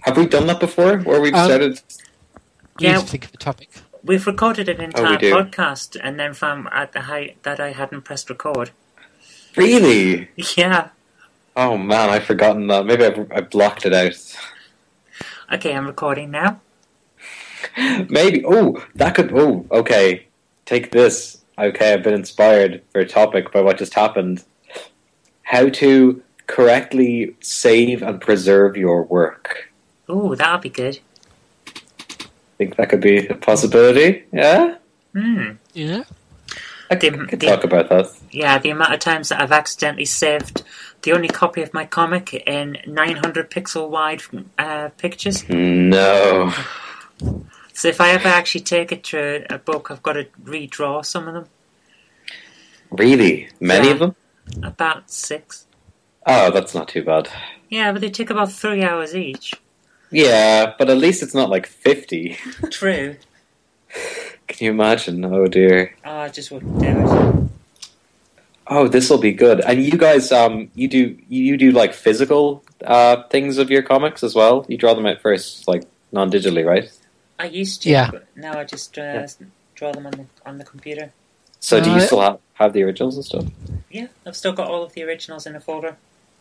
Have we done that before, where we've started? You need to think of a topic. We've recorded an entire podcast and then found at the height that I hadn't pressed record. Really? Yeah. Oh man, I've forgotten that. Maybe I blocked it out. Okay, I'm recording now. Maybe. Oh, that could. Oh, okay. Take this. Okay, I've been inspired for a topic by what just happened. How to correctly save and preserve your work. Ooh, that'll be good. Think that could be a possibility? Yeah? Yeah. I could talk about that. Yeah, the amount of times that I've accidentally saved the only copy of my comic in 900 pixel wide pictures. No. So if I ever actually take it to a book, I've got to redraw some of them. Really? Many of them? About 6. Oh, that's not too bad. Yeah, but they take about 3 hours each. Yeah, but at least it's not like 50. True. Can you imagine? Oh dear. Oh, I just wouldn't do it. Oh, this will be good. And you guys, you do like physical things of your comics as well? You draw them out first, like non-digitally, right? I used to, but now I just draw them on the computer. So do you still have the originals and stuff? Yeah, I've still got all of the originals in a folder.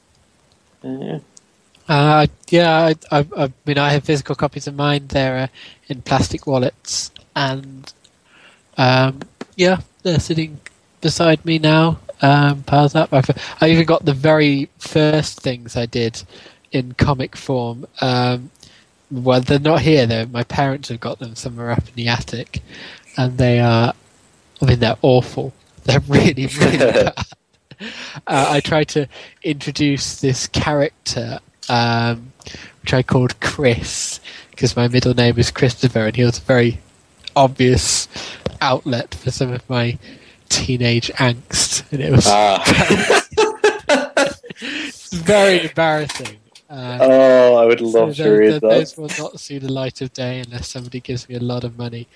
I mean, I have physical copies of mine. They're in plastic wallets, and they're sitting beside me now, piled up. I even got the very first things I did in comic form. Well, they're not here though. My parents have got them somewhere up in the attic, and they are. I mean, they're awful. They're really, really bad. I tried to introduce this character, which I called Chris, because my middle name is Christopher, and he was a very obvious outlet for some of my teenage angst, and it was very embarrassing. I would love to read that. Those will not see the light of day unless somebody gives me a lot of money.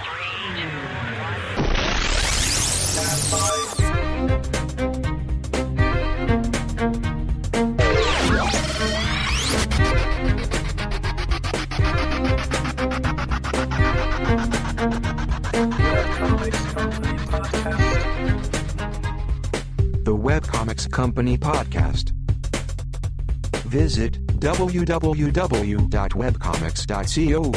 The Webcomics Company Podcast. Visit www.webcomics.co.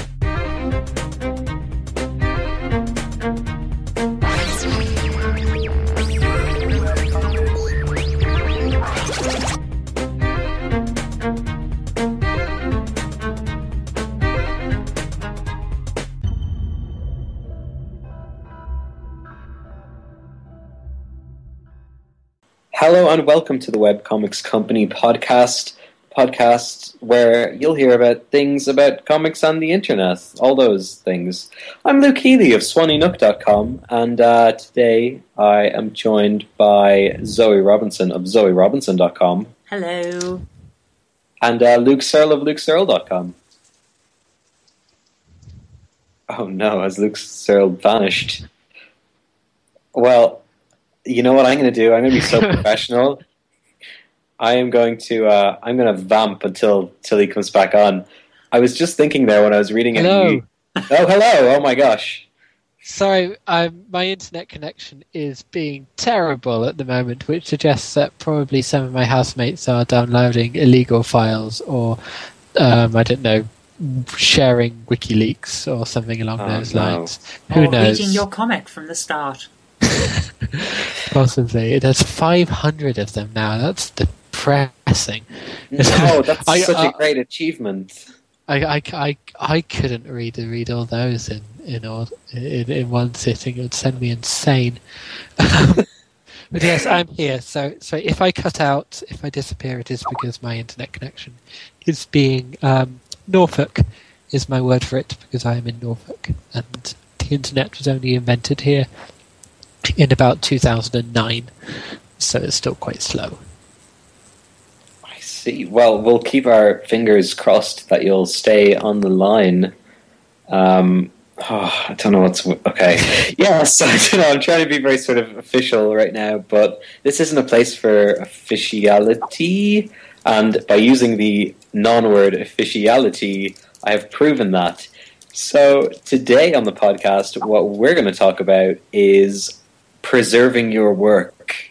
Hello and welcome to the Webcomics Company podcast where you'll hear about things about comics and the internet, all those things. I'm Luke Healy of SwannyNook.com, and today I am joined by Zoe Robinson of ZoeRobinson.com. Hello. And Luke Searle of LukeSearle.com. Oh no, has Luke Searle vanished? Well, you know what I'm going to do? I'm going to be so professional. I'm going to vamp until he comes back on. I was just thinking there when I was reading it. Hello. Hello. Oh my gosh. Sorry, my internet connection is being terrible at the moment, which suggests that probably some of my housemates are downloading illegal files or, I don't know, sharing WikiLeaks or something along those lines. Who knows? Reading your comic from the start. Possibly. It has 500 of them now. That's depressing. No, that's such a great achievement. I couldn't read all those in one sitting. It would send me insane. But yes, I'm here. So if I cut out, if I disappear, it is because my internet connection is being Norfolk is my word for it, because I am in Norfolk, and the internet was only invented here in about 2009, so it's still quite slow. I see. Well, we'll keep our fingers crossed that you'll stay on the line. Oh, I don't know what's okay. Yes, I don't know. I'm trying to be very sort of official right now, but this isn't a place for officiality. And by using the non-word officiality, I have proven that. So today on the podcast, what we're going to talk about is preserving your work.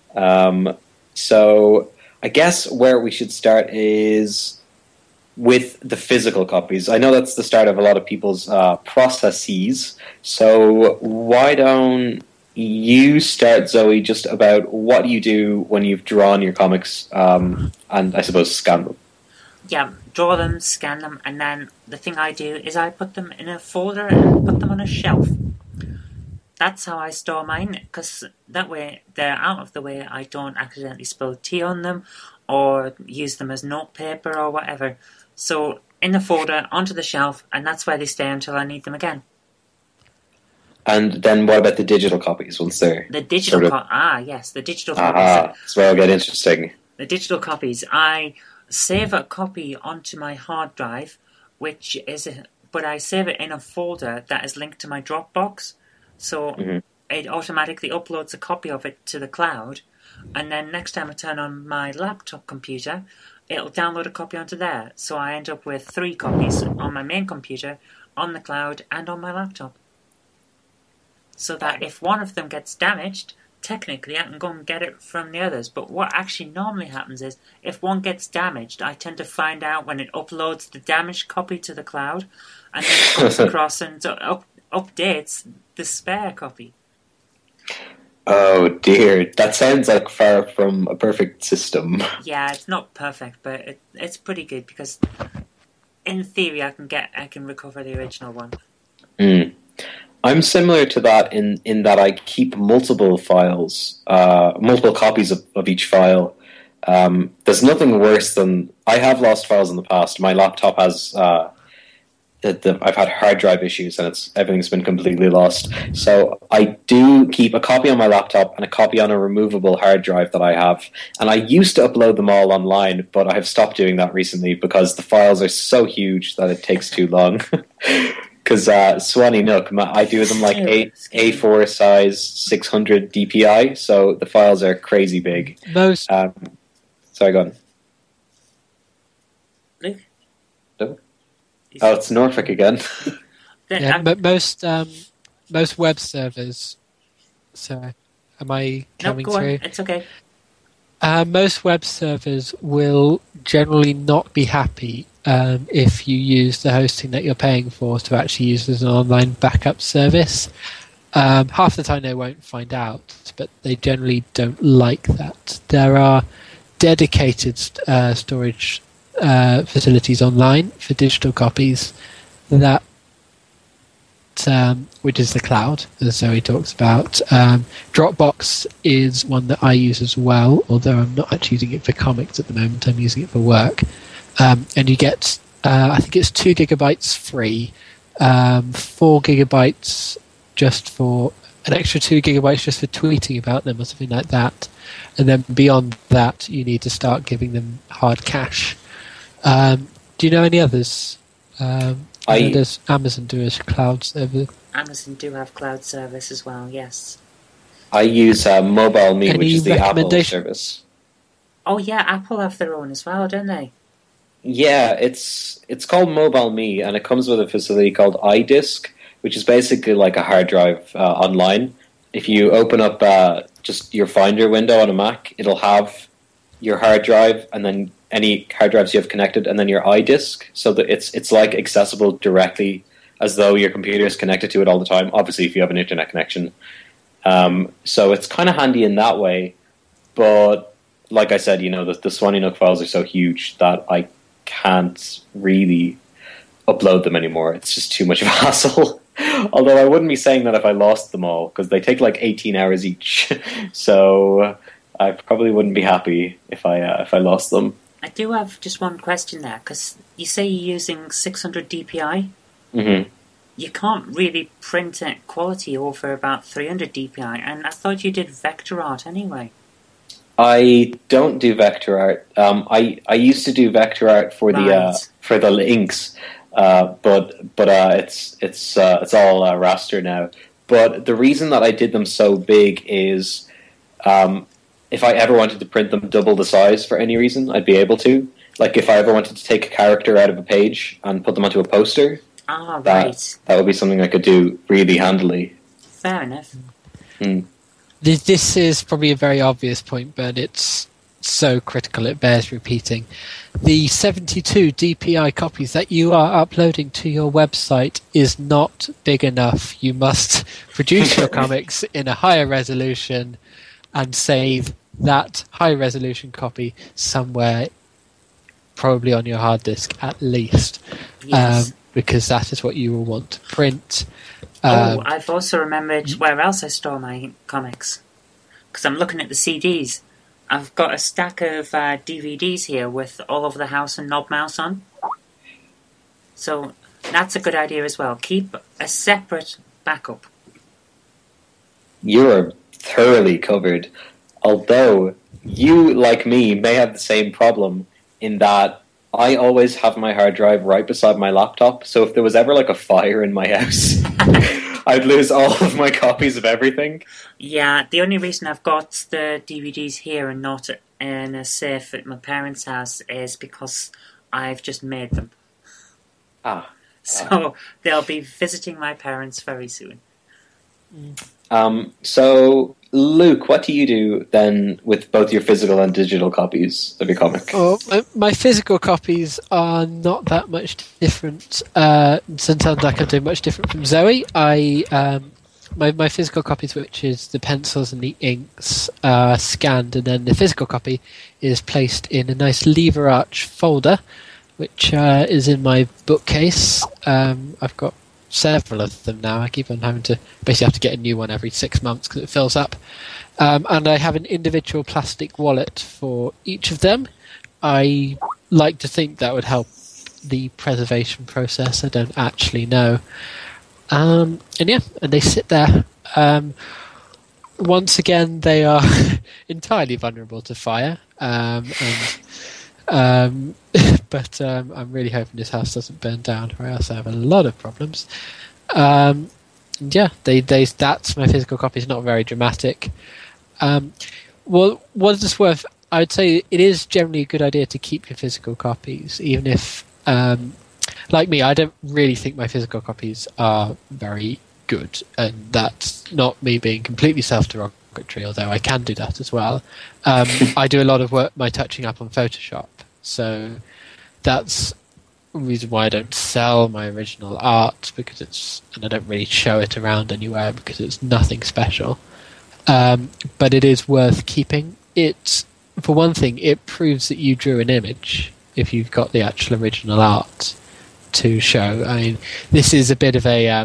So I guess where we should start is with the physical copies. I know that's the start of a lot of people's processes. So why don't you start, Zoe, just about what you do when you've drawn your comics and I suppose scan them? Yeah, draw them, scan them, and then the thing I do is I put them in a folder and put them on a shelf. That's how I store mine, because that way they're out of the way. I don't accidentally spill tea on them or use them as notepaper or whatever. So in the folder, onto the shelf, and that's where they stay until I need them again. And then what about the digital copies once they're... The digital yes, the digital copies. That's where it'll get interesting. The digital copies, I save a copy onto my hard drive, but I save it in a folder that is linked to my Dropbox. So it automatically uploads a copy of it to the cloud, and then next time I turn on my laptop computer, it'll download a copy onto there. So I end up with 3 copies on my main computer, on the cloud, and on my laptop. So that if one of them gets damaged, technically I can go and get it from the others. But what actually normally happens is, if one gets damaged, I tend to find out when it uploads the damaged copy to the cloud, and then it comes across and updates the spare copy. Oh dear, that sounds like far from a perfect system. Yeah, it's not perfect, but it's pretty good, because in theory I can recover the original one. I'm similar to that in that I keep multiple files, multiple copies of each file. There's nothing worse than... I have lost files in the past. My laptop has... I've had hard drive issues and everything's been completely lost. So I do keep a copy on my laptop and a copy on a removable hard drive that I have. And I used to upload them all online, but I have stopped doing that recently because the files are so huge that it takes too long. Because Swanee Nook, I do them like A4 size 600 DPI, so the files are crazy big. Sorry, go on. Luke? No? Oh, it's Norfolk again. Yeah, most web servers. So, am I coming go on. through? It's okay. Most web servers will generally not be happy if you use the hosting that you're paying for to actually use as an online backup service. Half the time they won't find out, but they generally don't like that. There are dedicated storage facilities online for digital copies that which is the cloud, as Zoe talks about. Dropbox is one that I use as well, although I'm not actually using it for comics at the moment. I'm using it for work. And you get, I think it's 2 gigabytes free, 4 gigabytes just for an extra 2 gigabytes just for tweeting about them or something like that. And then beyond that, you need to start giving them hard cash. Do you know any others? Does Amazon do a cloud service? Amazon do have cloud service as well, yes. I use MobileMe, Any which is the Apple recommendation? service. Oh yeah, Apple have their own as well, don't they? Yeah, it's called MobileMe, and it comes with a facility called iDisk, which is basically like a hard drive online. If you open up just your Finder window on a Mac, it'll have your hard drive, and then any hard drives you have connected, and then your iDisk, so that it's like accessible directly as though your computer is connected to it all the time. Obviously, if you have an internet connection, so it's kind of handy in that way. But like I said, the Swanee Nook files are so huge that I can't really upload them anymore. It's just too much of a hassle. Although I wouldn't be saying that if I lost them all, because they take like 18 hours each. So I probably wouldn't be happy if I lost them. I do have just one question there, because you say you're using 600 DPI. Mm-hmm. You can't really print quality over about 300 DPI, and I thought you did vector art anyway. I don't do vector art. I used to do vector art for the inks, but it's all raster now. But the reason that I did them so big is, if I ever wanted to print them double the size for any reason, I'd be able to. Like if I ever wanted to take a character out of a page and put them onto a poster, that would be something I could do really handily. Fair enough. This is probably a very obvious point, but it's so critical it bears repeating. The 72 DPI copies that you are uploading to your website is not big enough. You must produce your comics in a higher resolution and save that high resolution copy somewhere, probably on your hard disk at least, because that is what you will want to print. I've also remembered where else I store my comics, because I'm looking at the CDs. I've got a stack of DVDs here with All Over the House and Knob Mouse on. So that's a good idea as well. Keep a separate backup. You're thoroughly covered. Although you, like me, may have the same problem in that I always have my hard drive right beside my laptop, so if there was ever like a fire in my house, I'd lose all of my copies of everything. Yeah, the only reason I've got the DVDs here and not in a safe at my parents' house is because I've just made them. So they'll be visiting my parents very soon. So, Luke, what do you do then with both your physical and digital copies of your comic? Oh, my physical copies are not that much different. Sometimes I can do much different from Zoe. My physical copies, which is the pencils and the inks, are scanned, and then the physical copy is placed in a nice lever arch folder, which is in my bookcase. I've got several of them now. I keep on having to basically have to get a new one every 6 months because it fills up. And I have an individual plastic wallet for each of them. I like to think that would help the preservation process. I don't actually know. And they sit there. Once again, they are entirely vulnerable to fire. But I'm really hoping this house doesn't burn down, or else I have a lot of problems. That's my physical copy. It's not very dramatic. Well, what it's worth, I would say it is generally a good idea to keep your physical copies, even if, like me, I don't really think my physical copies are very good, and that's not me being completely self-derogatory, although I can do that as well. I do a lot of work, my touching up on Photoshop, so that's the reason why I don't sell my original art, and I don't really show it around anywhere because it's nothing special. But it is worth keeping. For one thing, it proves that you drew an image if you've got the actual original art to show. I mean, this is a bit of a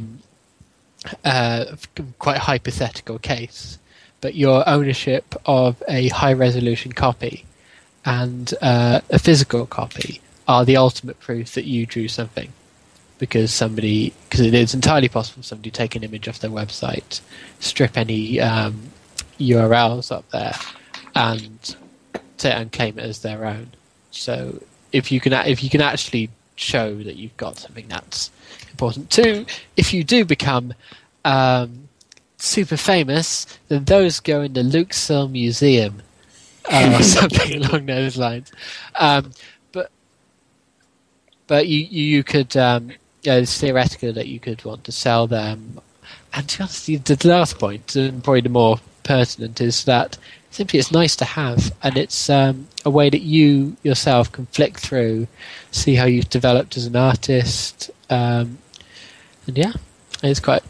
quite hypothetical case, but your ownership of a high-resolution copy and a physical copy are the ultimate proof that you drew something, because it is entirely possible somebody to take an image off their website, strip any URLs up there, and claim it as their own. So if you can actually show that you've got something, that's important too. If you do become super famous, then those go in the Luke Searle Museum or something along those lines. But you could, it's theoretical that you could want to sell them. And to be honest, the last point, and probably the more pertinent, is that simply it's nice to have, and it's a way that you yourself can flick through, see how you've developed as an artist, and it's quite.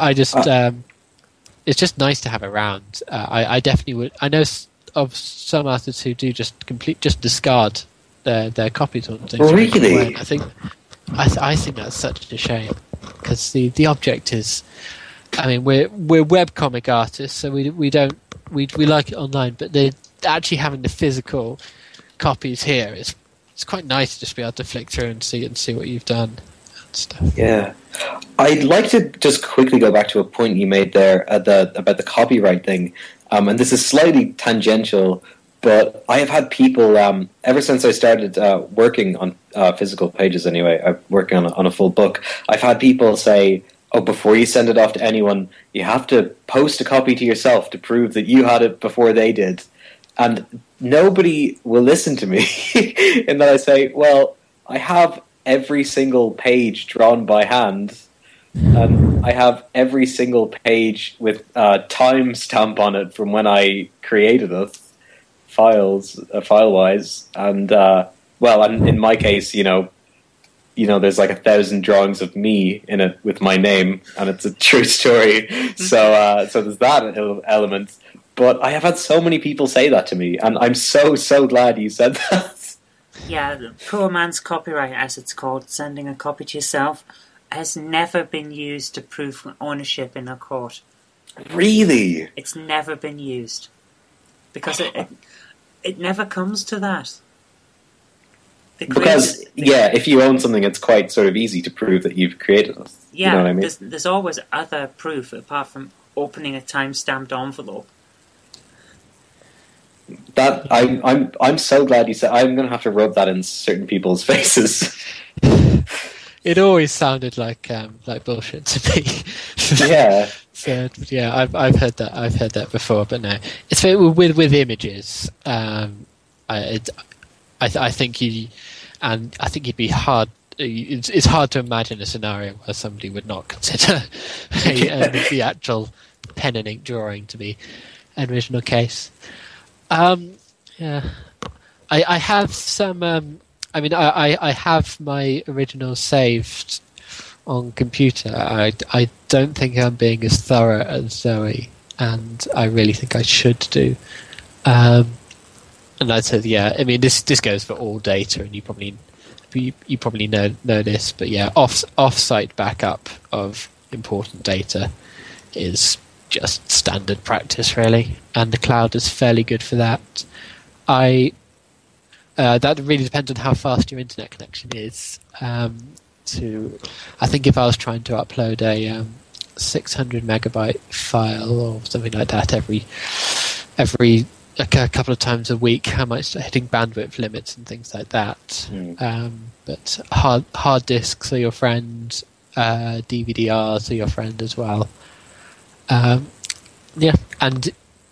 It's just nice to have around. I definitely would. I know of some artists who do just discard their copies on things. Really? I think that's such a shame, because the object is. I mean, we're webcomic artists, so we like it online, but actually having the physical copies here it's quite nice to just be able to flick through and see what you've done and stuff. Yeah, I'd like to just quickly go back to a point you made there about the copyright thing, and this is slightly tangential, But I have had people, ever since I started working on physical pages anyway, working on a full book, I've had people say, oh, before you send it off to anyone, you have to post a copy to yourself to prove that you had it before they did. And nobody will listen to me. And then I say, well, I have every single page drawn by hand, and I have every single page with a time stamp on it from when I created it. File-wise, and and in my case, there's like 1,000 drawings of me in it with my name, and it's a true story. So there's that element. But I have had so many people say that to me, and I'm so glad you said that. Yeah, the poor man's copyright, as it's called, sending a copy to yourself, has never been used to prove ownership in a court. Really? It's never been used because it never comes to that. Because, if you own something, it's quite sort of easy to prove that you've created it. Yeah, you know what I mean? There's always other proof apart from opening a time-stamped envelope. That I'm so glad you said. I'm going to have to rub that in certain people's faces. It always sounded like bullshit to me. Yeah. So yeah, I've heard that. I've heard that before, but no, it's with images. I think you'd be hard. It's hard to imagine a scenario where somebody would not consider the actual pen and ink drawing to be an original case. Yeah, I have some. I have my originals saved on computer. I don't think I'm being as thorough as Zoe, and I really think I should do. And I said, yeah. I mean, this goes for all data, and you probably know this, but yeah, off-site backup of important data is just standard practice, really, and the cloud is fairly good for that. That really depends on how fast your internet connection is. I think if I was trying to upload a 600 megabyte file or something like that every a couple of times a week, I might start hitting bandwidth limits and things like that. But hard disks are your friend, DVD-Rs are your friend as well. Yeah, and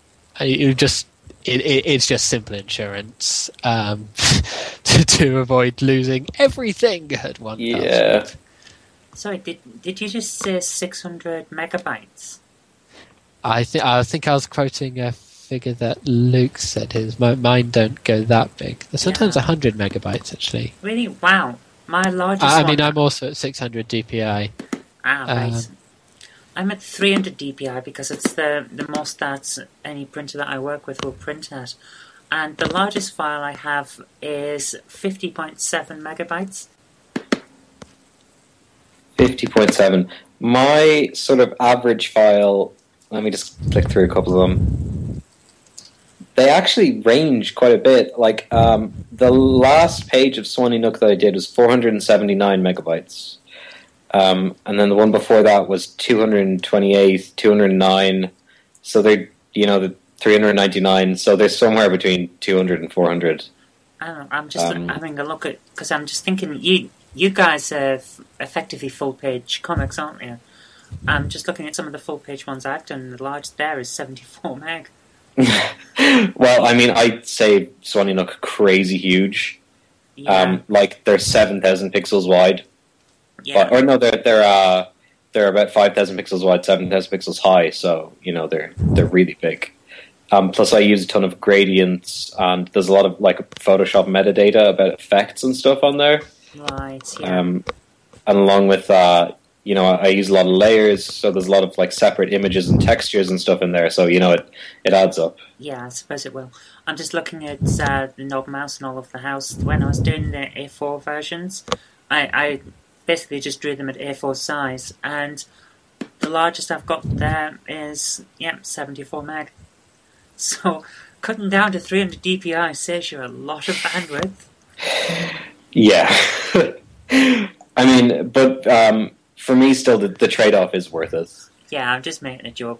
it's just simple insurance to avoid losing everything at one time. Yeah. Sorry, did you just say 600 megabytes? I think I was quoting a figure that Luke said his. Mine don't go that big. They're sometimes 100 megabytes actually. Really? Wow. My largest I'm also at 600 DPI. Right. I'm at 300 DPI because it's the most that any printer that I work with will print at. And the largest file I have is 50.7 megabytes. 50.7. My sort of average file, let me just click through a couple of them. They actually range quite a bit. Like, the last page of Swanee Nook that I did was 479 megabytes. And then the one before that was 228, 209. So they're, the 399. So they're somewhere between 200 and 400. I don't know. I'm just having a look at, because I'm just thinking, you guys are effectively full-page comics, aren't you? I'm just looking at some of the full-page ones I've done. The largest there is 74 meg. Well, I mean, I'd say Swanee Nook crazy huge. Yeah. Like they're 7,000 pixels wide. Yeah. They're about 5,000 pixels wide, 7,000 pixels high. So they're really big. Plus, I use a ton of gradients, and there's a lot of like Photoshop metadata about effects and stuff on there. Right. Yeah. And along with I use a lot of layers, so there's a lot of like separate images and textures and stuff in there. So it adds up. Yeah, I suppose it will. I'm just looking at the Knob Mouse and all of the house. When I was doing the A4 versions, I basically just drew them at A4 size, and the largest I've got there is 74 meg. So cutting down to 300 DPI saves you a lot of bandwidth. Yeah. I mean, but for me, still, the trade-off is worth it. Yeah, I'm just making a joke.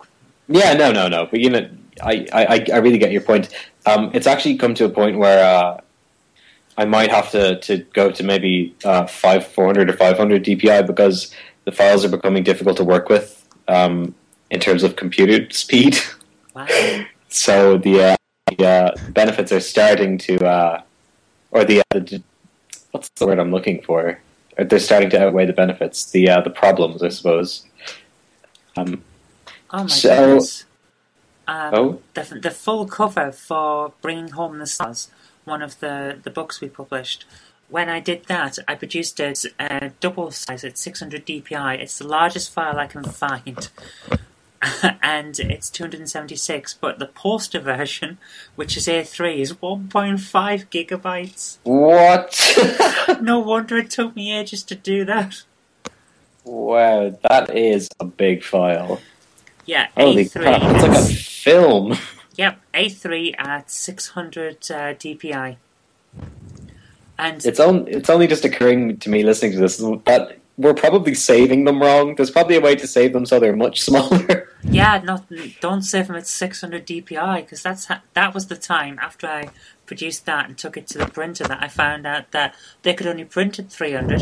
Yeah, no. But I really get your point. It's actually come to a point where I might have to go to maybe 400 or 500 DPI because the files are becoming difficult to work with in terms of computer speed. Wow. So the benefits are starting to, or the what's the word I'm looking for? They're starting to outweigh the benefits, the problems, I suppose. Oh my goodness. Oh? The full cover for Bringing Home the Stars, one of the books we published, when I did that, I produced it double size at 600 DPI. It's the largest file I can find. And it's 276, but the poster version, which is A3, is 1.5 gigabytes. What? No wonder it took me ages to do that. Wow, that is a big file. Yeah, Holy A3. crap, it's like a film. Yep, A3 at 600 DPI. And It's only just occurring to me listening to this that we're probably saving them wrong. There's probably a way to save them so they're much smaller. yeah, don't save them at 600 DPI, because that was the time after I produced that and took it to the printer that I found out that they could only print at 300.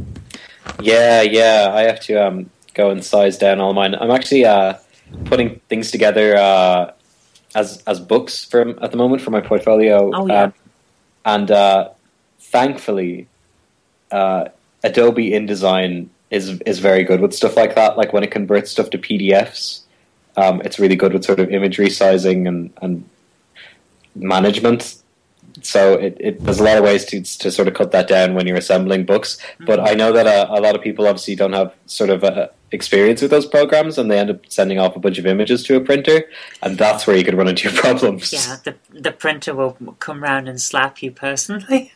Yeah, I have to go and size down all mine. I'm actually putting things together as books at the moment for my portfolio. Oh, yeah. And thankfully, Adobe InDesign is very good with stuff like that. Like when it converts stuff to PDFs, it's really good with sort of imagery sizing and management. So there's a lot of ways to sort of cut that down when you're assembling books. Mm-hmm. But I know that a lot of people obviously don't have sort of experience with those programs, and they end up sending off a bunch of images to a printer, and that's where you could run into your problems. Yeah, the printer will come round and slap you personally.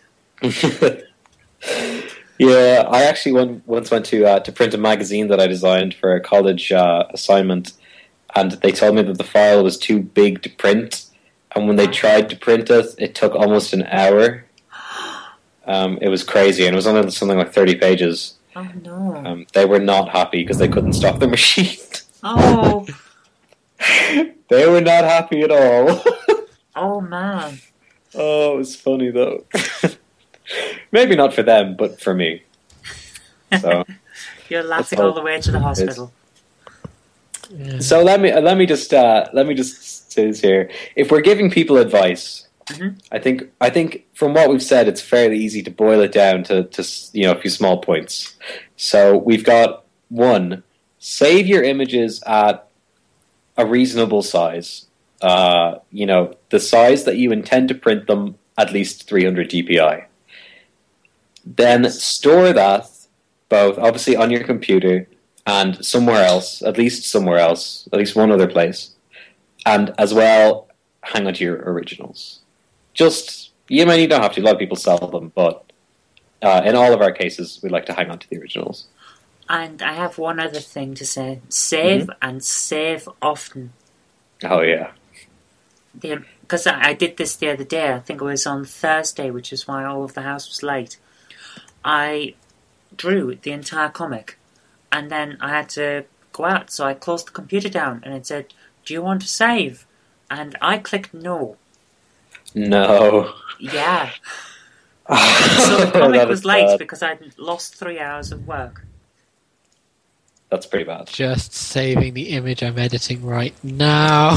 Yeah, I actually once went to print a magazine that I designed for a college assignment, and they told me that the file was too big to print, and when they tried to print it, it took almost an hour. It was crazy, and it was only something like 30 pages. Oh no. They were not happy because they couldn't stop the machine. Oh. They were not happy at all. Oh man. Oh, it was funny though. Maybe not for them, but for me. So you're laughing all the way to the hospital. Yeah. So let me just say this here. If we're giving people advice, mm-hmm. I think from what we've said, it's fairly easy to boil it down to a few small points. So we've got 1: save your images at a reasonable size. The size that you intend to print them, at least 300 DPI. Then store that both obviously on your computer and somewhere else, at least one other place, and as well hang on to your originals. You don't have to. A lot of people sell them, but in all of our cases, we like to hang on to the originals. And I have one other thing to say: save and save often. Oh yeah. Because I did this the other day. I think it was on Thursday, which is why all of the house was late. I drew the entire comic, and then I had to go out, so I closed the computer down, and it said, "Do you want to save?" And I clicked no. No. Yeah. So the comic was late bad. because I'd lost 3 hours of work. That's pretty bad. Just saving the image I'm editing right now.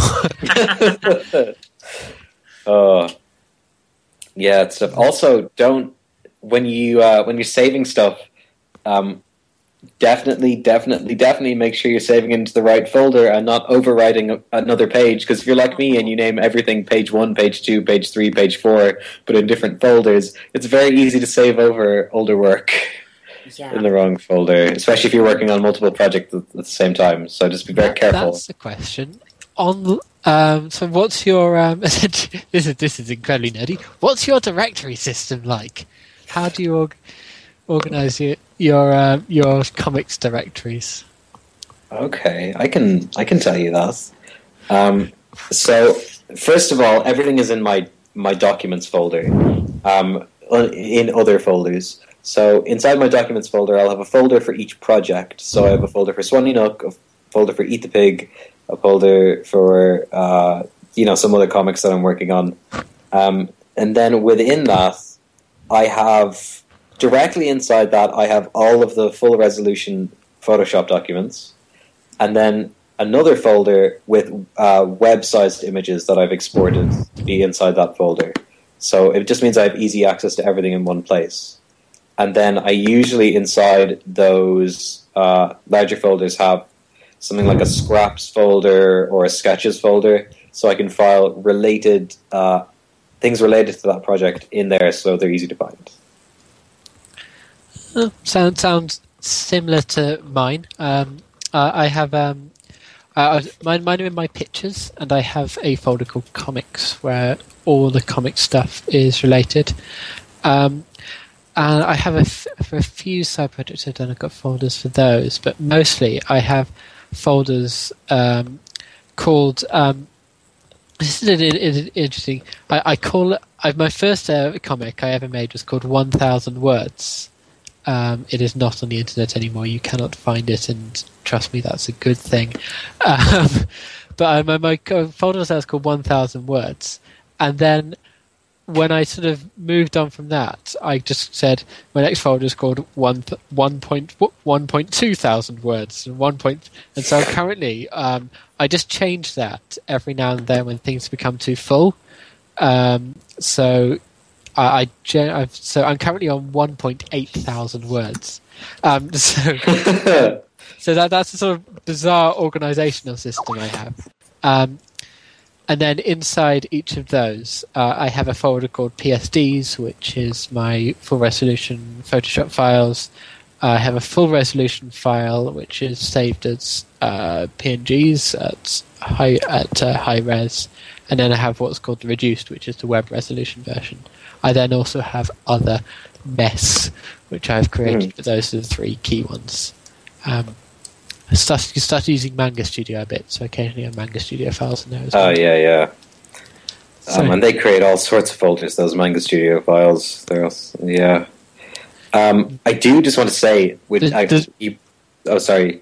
Oh. Yeah, it's stuff. Also, don't when you're saving stuff, definitely make sure you're saving into the right folder and not overwriting another page. Because if you're like me and you name everything page 1, page 2, page 3, page 4, but in different folders, it's very easy to save over older work in the wrong folder, especially if you're working on multiple projects at the same time. So just be very careful. That's the question. So what's your this is incredibly nerdy. What's your directory system like? How do you organize your comics directories? Okay, I can tell you that. So first of all, everything is in my documents folder, in other folders. So inside my documents folder, I'll have a folder for each project. So I have a folder for Swanee Nook, a folder for Eat the Pig, a folder for some other comics that I'm working on, and then within that, I have directly inside that I have all of the full resolution Photoshop documents, and then another folder with web-sized images that I've exported to be inside that folder. So it just means I have easy access to everything in one place. And then I usually inside those larger folders have something like a scraps folder or a sketches folder, so I can file related things related to that project in there, so they're easy to find. Sounds similar to mine. I have mine are in my pictures, and I have a folder called comics where all the comic stuff is related. And I have for a few side projects I've done, I've got folders for those, but mostly I have folders called. This is interesting. I call it. My first comic I ever made was called 1,000 Words. It is not on the internet anymore. You cannot find it, and trust me, that's a good thing. But my folder was called 1,000 Words, and then when I sort of moved on from that, I just said my next folder is called 1.2 thousand words, and so currently I just change that every now and then when things become too full. So I'm currently on 1.8 thousand words. So that's a sort of bizarre organizational system I have. And then inside each of those, I have a folder called PSDs, which is my full resolution Photoshop files. I have a full resolution file, which is saved as PNGs at high res, and then I have what's called the reduced, which is the web resolution version. I then also have other mess, which I've created, but those are the three key ones. I started using Manga Studio a bit, so occasionally I have Manga Studio files in there as well. Oh, yeah. And they create all sorts of folders, those Manga Studio files. Yeah. I do just want to say... sorry.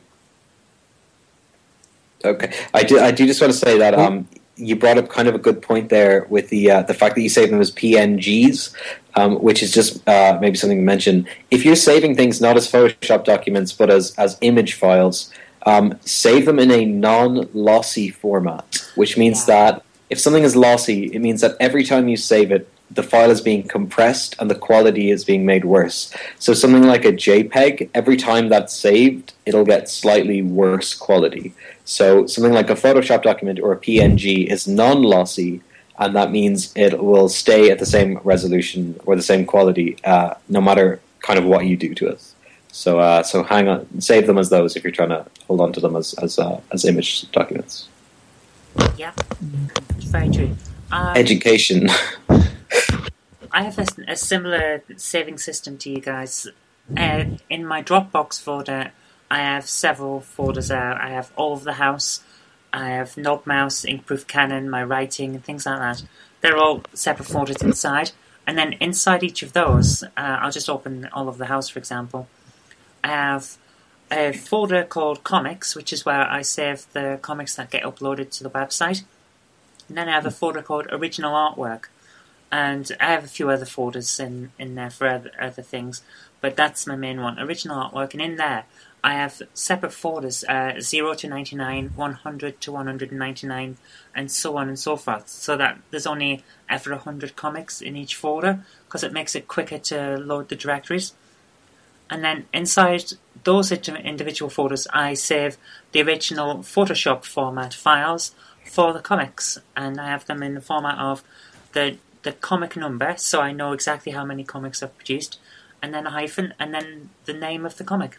Okay. I do just want to say that you brought up kind of a good point there with the fact that you save them as PNGs, which is just maybe something to mention. If you're saving things not as Photoshop documents but as image files, save them in a non-lossy format, which means that if something is lossy, it means that every time you save it, the file is being compressed and the quality is being made worse. So something like a JPEG, every time that's saved, it'll get slightly worse quality. So something like a Photoshop document or a PNG is non-lossy, and that means it will stay at the same resolution or the same quality no matter kind of what you do to it. So hang on, save them as those if you're trying to hold on to them as image documents. Yeah, it's very true. Education. I have a similar saving system to you guys. In my Dropbox folder, I have several folders out. I have all of the house, I have Knob Mouse, Inkproof Canon, my writing, and things like that. They're all separate folders inside. And then inside each of those, I'll just open all of the house, for example. I have a folder called Comics, which is where I save the comics that get uploaded to the website. And then I have a folder called Original Artwork. And I have a few other folders in there for other things, but that's my main one, Original Artwork. And in there, I have separate folders, 0 to 99, 100 to 199, and so on and so forth, so that there's only ever 100 comics in each folder, because it makes it quicker to load the directories. And then inside those individual folders, I save the original Photoshop format files for the comics, and I have them in the format of the comic number, so I know exactly how many comics I've produced, and then a hyphen, and then the name of the comic.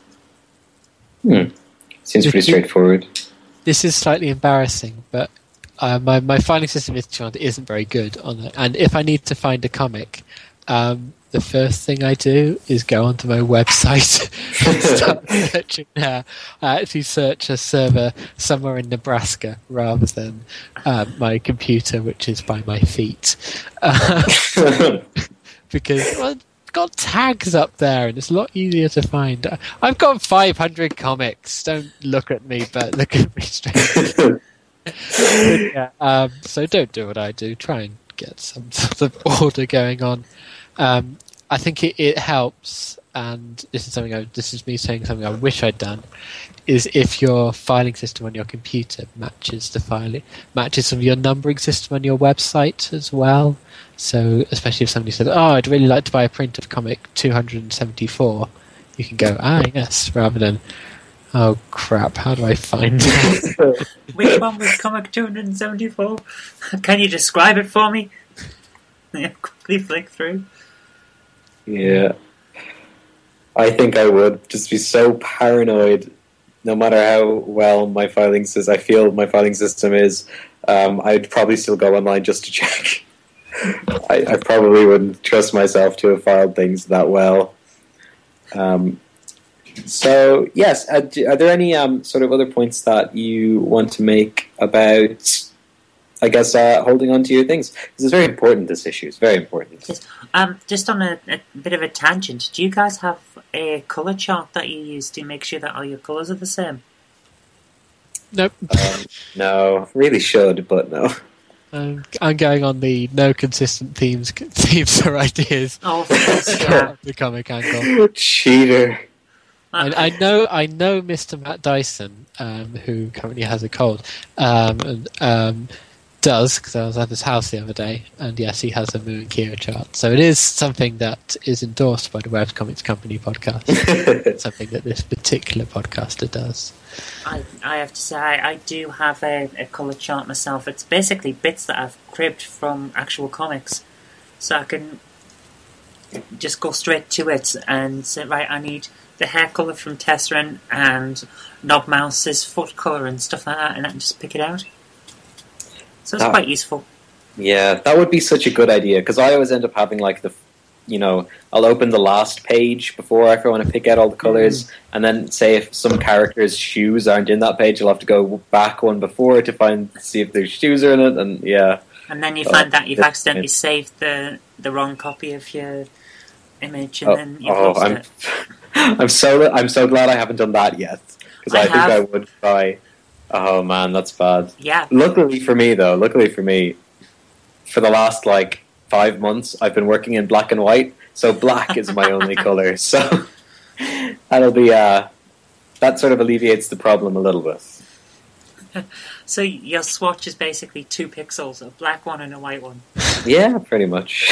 Seems pretty straightforward. This is slightly embarrassing, but my filing system isn't very good on it, and if I need to find a comic, the first thing I do is go onto my website and start searching there. I actually search a server somewhere in Nebraska rather than my computer, which is by my feet. Because, got tags up there, and it's a lot easier to find. I've got 500 comics. Don't look at me, but look at me straight. Yeah, so don't do what I do. Try and get some sort of order going on. I think it helps, and this is me saying something I wish I'd done, is if your filing system on your computer matches some of your numbering system on your website as well. So especially if somebody says, "Oh, I'd really like to buy a print of comic 274," you can go, yes, rather than, "Oh crap, how do I find it?" Which one was comic 274? Can you describe it for me? Quickly flick through. Yeah. I think I would just be so paranoid, no matter how well my filing system, I feel my filing system is, I'd probably still go online just to check. I probably wouldn't trust myself to have filed things that well. So, yes, are there any sort of other points that you want to make about, I guess, holding on to your things? Because it's very important, this issue. It's very important. Yes. Just on a bit of a tangent, do you guys have a colour chart that you use to make sure that all your colours are the same? Nope. No, really should, but no. I'm going on the no consistent themes or ideas. Oh, yeah. The comic angle. Cheater. I know Mr. Matt Dyson, who currently has a cold, does, because I was at his house the other day, and yes, he has a Moo and Kira chart. So it is something that is endorsed by the Web Comics Company podcast. Something that this particular podcaster does. I have to say, I do have a colour chart myself. It's basically bits that I've cribbed from actual comics. So I can just go straight to it and say, right, I need the hair colour from Tesserine and Knobmouse's foot colour and stuff like that, and I can just pick it out. So it's quite useful. Yeah, that would be such a good idea, because I always end up having like I'll open the last page before I want to pick out all the colours, and then say if some character's shoes aren't in that page, I'll have to go back one before to see if their shoes are in it, and yeah. And then you find that you've accidentally saved the wrong copy of your image, and then you've lost it. I'm so glad I haven't done that yet, because I think I would try. Oh man, that's bad. Yeah. Luckily for me, for the last 5 months, I've been working in black and white, so black is my only color. So that'll be that sort of alleviates the problem a little bit. So your swatch is basically 2 pixels, a black one and a white one. Yeah, pretty much.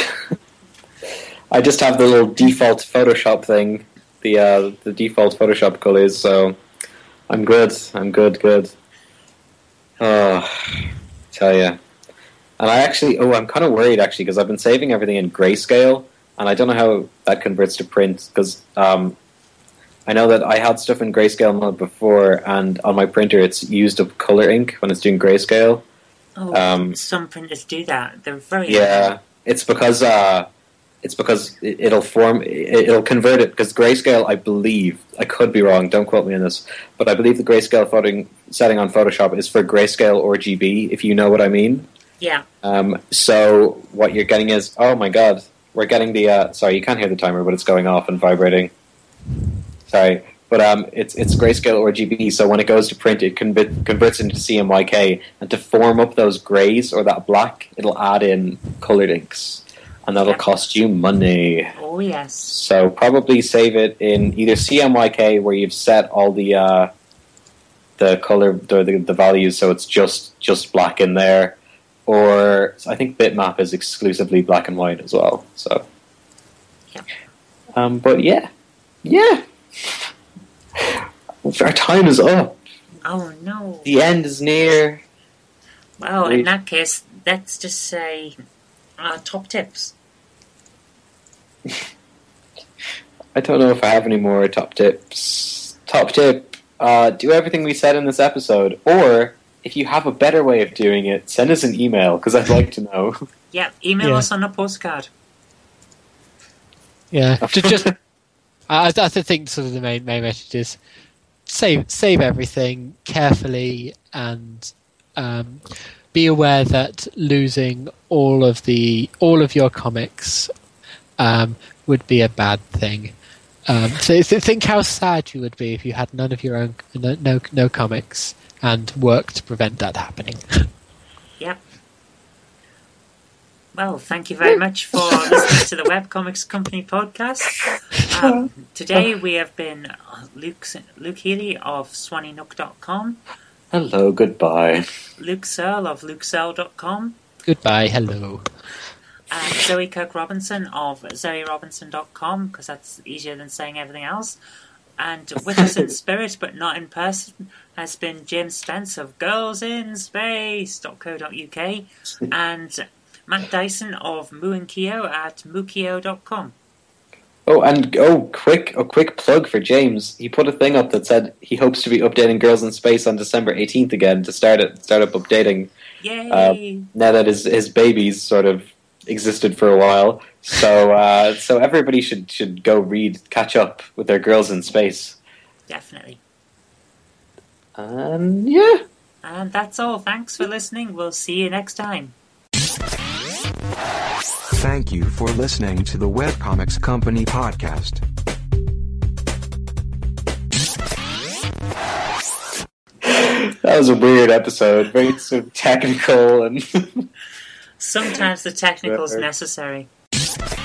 I just have the little default Photoshop thing, the default Photoshop colors, so I'm good. Good. Oh, tell ya. And I'm kind of worried actually, because I've been saving everything in grayscale, and I don't know how that converts to print, because I know that I had stuff in grayscale mode before, and on my printer it's used up color ink when it's doing grayscale. Oh, some printers do that. They're very it's because it'll convert it, because grayscale, I believe, I could be wrong, don't quote me on this, but I believe the grayscale setting on Photoshop is for grayscale or GB, if you know what I mean. Yeah. So what you're getting is, oh my god, we're getting the, sorry, you can't hear the timer, but it's going off and vibrating. Sorry. But it's grayscale or GB, so when it goes to print, it converts into CMYK, and to form up those grays or that black, it'll add in colored inks. And that'll cost you money. Oh, yes. So probably save it in either CMYK, where you've set all the color, the values, so it's just black in there, or I think Bitmap is exclusively black and white as well. So, yeah. But yeah. Our time is up. Oh no! The end is near. Well, in that case, let's just say top tips. I don't know if I have any more top tips. Top tip, do everything we said in this episode, or if you have a better way of doing it, send us an email, because I'd like to know. Yeah, email us on a postcard. Yeah, just I think sort of the main message is save everything carefully, and be aware that losing all of your comics would be a bad thing. So think how sad you would be if you had none of your own, no comics, and worked to prevent that happening. Yep. Well, thank you very much for listening to the Webcomics Company podcast. Today we have been Luke Healy of SwannyNook.com. Hello, goodbye. Luke Searle of LukeSearle.com. Goodbye, hello. And Zoe Kirk Robinson of ZoeRobinson.com, because that's easier than saying everything else. And with us in spirit, but not in person, has been Jim Spence of girlsinspace.co.uk and Matt Dyson of Mooinkeo at mookeo.com. A quick plug for James. He put a thing up that said he hopes to be updating Girls in Space on December 18th again to start up updating. Yay! Now that his babies sort of existed for a while, so everybody should go catch up with their Girls in Space. Definitely. Yeah. And that's all. Thanks for listening. We'll see you next time. Thank you for listening to the Webcomics Company podcast. That was a weird episode. Very sort of technical and... Sometimes the technical is necessary.